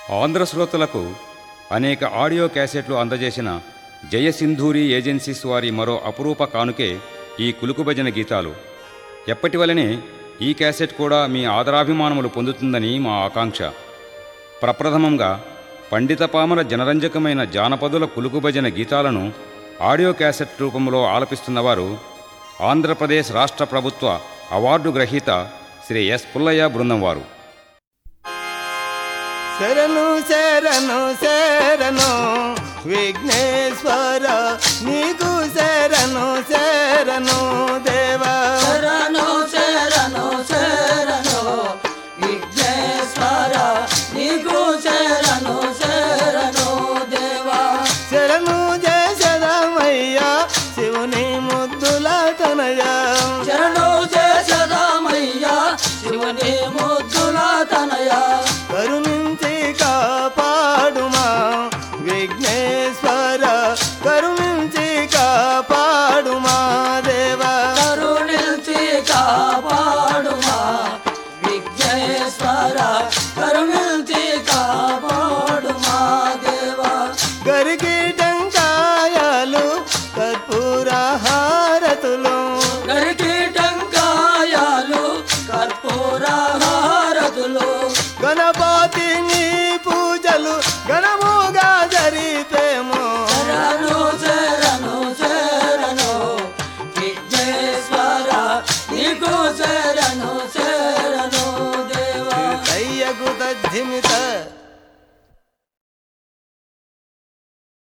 ఆంధ్ర శ్రోతలకు అనేక ఆడియో క్యాసెట్లు అందజేసిన జయసింధూరి ఏజెన్సీస్ వారి మరో అపురూప కానుకే ఈ కులుకు భజన గీతాలు. ఎప్పటివలనే ఈ క్యాసెట్ కూడా మీ ఆదరాభిమానములు పొందుతుందని మా ఆకాంక్ష. ప్రప్రథమంగా పండితపామర జనరంజకమైన జానపదుల కులుకు భజన గీతాలను ఆడియో క్యాసెట్ రూపంలో ఆలపిస్తున్నవారు ఆంధ్రప్రదేశ్ రాష్ట్ర ప్రభుత్వ అవార్డు గ్రహీత శ్రీ ఎస్ పుల్లయ్య బృందం వారు. శరణు శరణు శరణు విఘ్నేశ్వర నీకు శరణు శరణు దేవా.